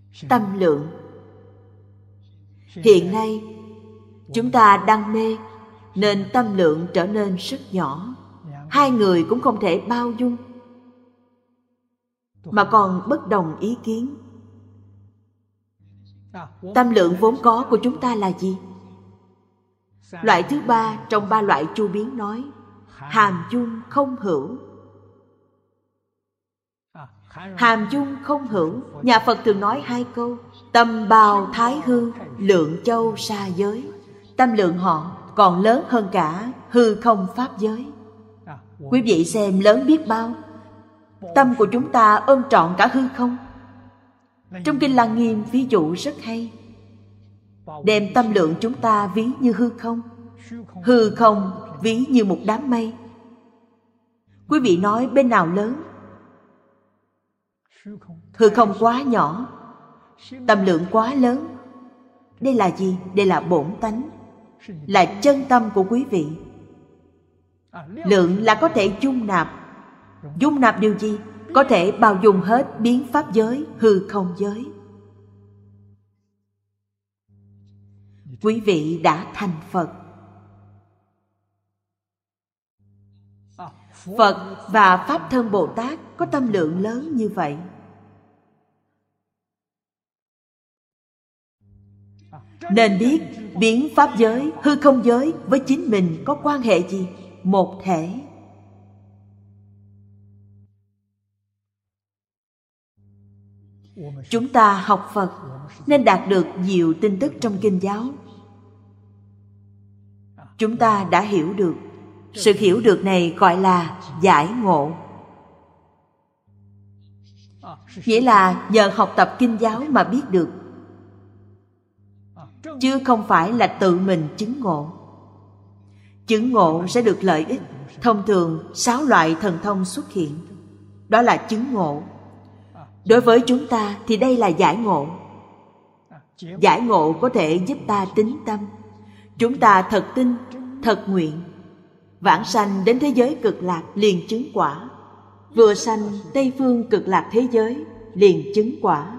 tâm lượng. Hiện nay chúng ta đam mê nên tâm lượng trở nên rất nhỏ. Hai người cũng không thể bao dung, mà còn bất đồng ý kiến. Tâm lượng vốn có của chúng ta là gì? Loại thứ ba trong ba loại chu biến nói hàm chung không hữu. Hàm chung không hữu, nhà Phật thường nói hai câu: tâm bào thái hư, lượng châu sa giới. Tâm lượng họ còn lớn hơn cả hư không pháp giới. Quý vị xem lớn biết bao. Tâm của chúng ta ôm trọn cả hư không. Trong Kinh Lăng Nghiêm ví dụ rất hay, đem tâm lượng chúng ta ví như hư không, hư không ví như một đám mây. Quý vị nói bên nào lớn? Hư không quá nhỏ, tâm lượng quá lớn. Đây là gì? Đây là bổn tánh, là chân tâm của quý vị. Lượng là có thể dung nạp. Dung nạp điều gì? Có thể bao dung hết biến pháp giới, hư không giới. Quý vị đã thành Phật. Phật và Pháp Thân Bồ Tát có tâm lượng lớn như vậy. Nên biết biến pháp giới, hư không giới với chính mình có quan hệ gì? Một thể. Chúng ta học Phật nên đạt được nhiều tin tức trong kinh giáo. Chúng ta đã hiểu được. Sự hiểu được này gọi là giải ngộ. Nghĩa là nhờ học tập kinh giáo mà biết được, chứ không phải là tự mình chứng ngộ. Chứng ngộ sẽ được lợi ích. Thông thường 6 loại thần thông xuất hiện, đó là chứng ngộ. Đối với chúng ta thì đây là giải ngộ. Giải ngộ có thể giúp ta tín tâm. Chúng ta thật tin, thật nguyện, vãng sanh đến thế giới cực lạc liền chứng quả. Vừa sanh Tây phương cực lạc thế giới liền chứng quả.